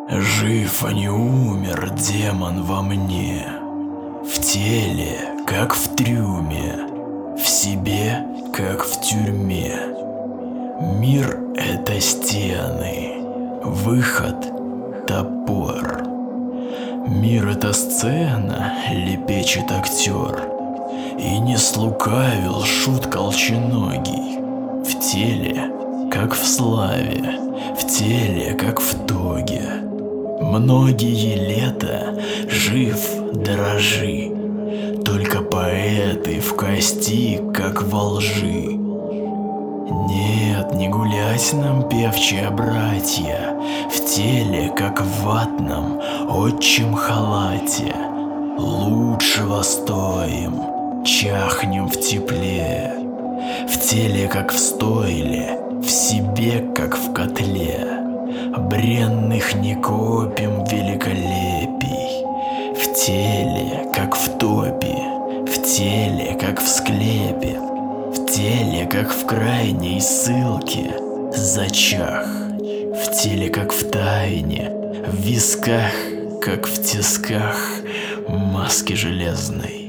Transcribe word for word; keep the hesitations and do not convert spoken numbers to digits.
Жив, а не умер демон во мне. В теле, как в трюме, в себе, как в тюрьме. Мир — это стены, выход — топор. Мир — это сцена, лепечет актер. И не слукавил шут колченогий. В теле, как в славе, в теле, как в тоге. Многие лета жив, дорожи. Только поэты в кости, как во лжи. Нет, не гулять нам, певчие братья, в теле, как в ватном отчим халате. Лучшего стоим, чахнем в тепле. В теле, как в стойле, в себе, как в котле. Бренных не копим великолепий. В теле, как в топе, в теле, как в склепе. В теле, как в крайней ссылке, зачах. В теле, как в тайне, в висках, как в тисках маски железной.